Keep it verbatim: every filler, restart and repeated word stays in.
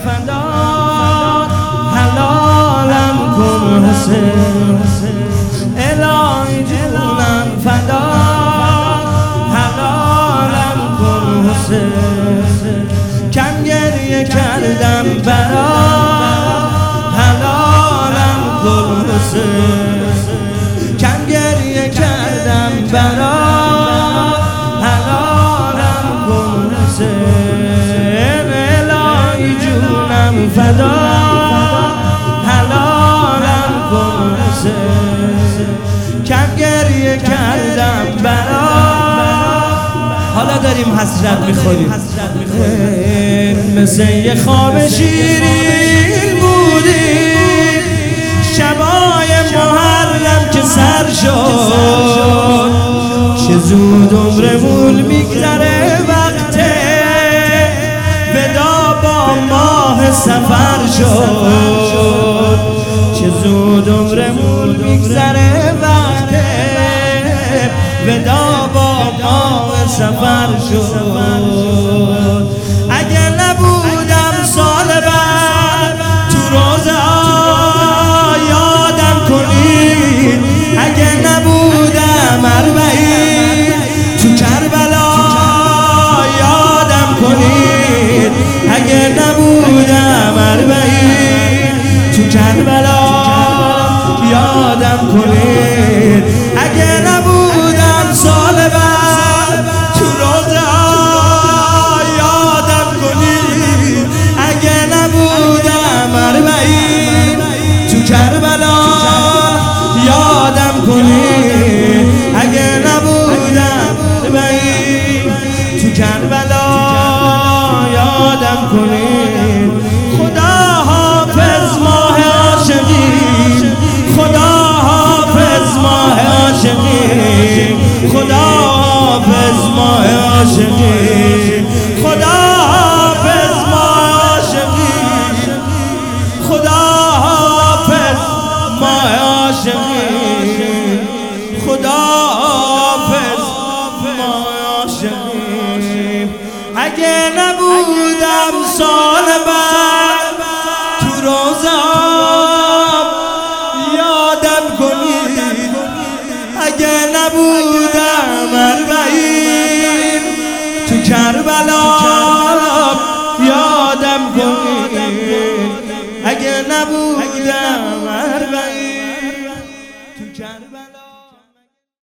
فدا حلالم کن حسین الهی جونم فدا حلالم کن حسین کم گریه کردم برا حلالم کن حسین کم گریه کردم برا حلالم کن حسین الهی جونم فدا حلالم کن حسین کم گریه کردم برا. حالا داریم حسرت میخوریم مثل یه خواب شیرین بودی شبای محرم که سر شد چه زود عمرمون میگذره وقته ودا با ماه سفر شد چه زود عمرمون میگذره وقته ودا با ماه سفر شد. اگر نبودم سال بعد تو روزه یادم کنید اگر نبودم اربعین تو کربلا یادم کنید اگر نبودم اربعین تو کربلا یادم کنید اگر نبودم سال بعد تو روزه یادم کنید اگر نبودم اربعین تو کربلا یادم کنید اگر نبودم اربعین تو کربلا یادم کنید. خدا حافظ ماه عاشقی خدا حافظ ماه عاشقی خدا حافظ ماه عاشقی خدا حافظ ماه عاشقی خدا حافظ ماه عاشقی خدا حافظ ماه عاشقی. اگه نبودم سال بعد تو روزه یادم کنید اگه نبودم اربعین تو کربلا